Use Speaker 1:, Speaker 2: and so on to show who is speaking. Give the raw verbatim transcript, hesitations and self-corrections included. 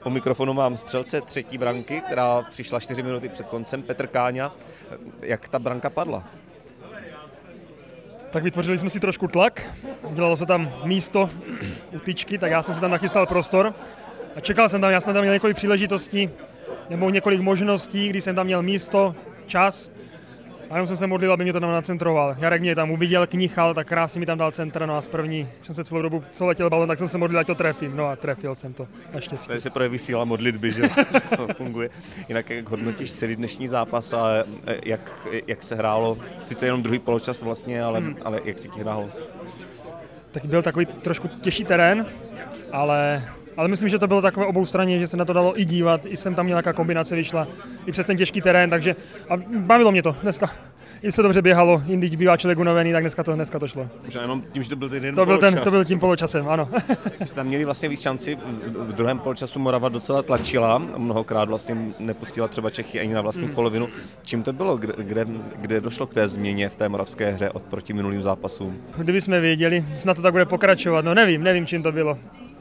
Speaker 1: U mikrofonu mám střelce třetí branky, která přišla čtyři minuty před koncem, Petr Káňa. Jak ta branka padla?
Speaker 2: Tak vytvořili jsme si trošku tlak, udělalo se tam místo u tyčky, tak já jsem si tam nachystal prostor a čekal jsem tam, já jsem tam měl několik příležitostí nebo několik možností, kdy jsem tam měl místo, čas a jenom jsem se modlil, aby mě to tam nacentroval. Jarek mě tam uviděl, knichal, tak krásně mi tam dal centr, no a z první, jsem se celou dobu, co letěl balon, tak jsem se modlil, ať to trefím, no a trefil jsem to, naštěstí.
Speaker 1: Tady se projeví síla modlitby, že to funguje. Jinak jak hodnotíš celý dnešní zápas a jak, jak se hrálo, sice jenom druhý poločas vlastně, ale, hmm. ale jak si ti hrálo?
Speaker 2: Tak byl takový trošku těžší terén, ale, ale myslím, že to bylo takové oboustranně, že se na to dalo i dívat, i jsem tam měl nějaká kombinace vyšla, i přes ten těžký terén, takže a bavilo mě to dneska. I se dobře běhalo, jindy bývá člověk unavený, tak dneska to, dneska to šlo.
Speaker 1: Už jenom tím, že to byl ten jeden
Speaker 2: to byl
Speaker 1: poločas.
Speaker 2: ten, To byl tím poločasem, ano.
Speaker 1: Jste tam měli vlastně víc šanci, v druhém poločasu Morava docela tlačila, mnohokrát vlastně nepustila třeba Čechy ani na vlastní hmm. polovinu. Čím to bylo, kde, kde, kde došlo k té změně v té moravské hře oproti minulým zápasům?
Speaker 2: Kdyby jsme věděli, snad to tak bude pokračovat, no nevím, nevím čím to bylo.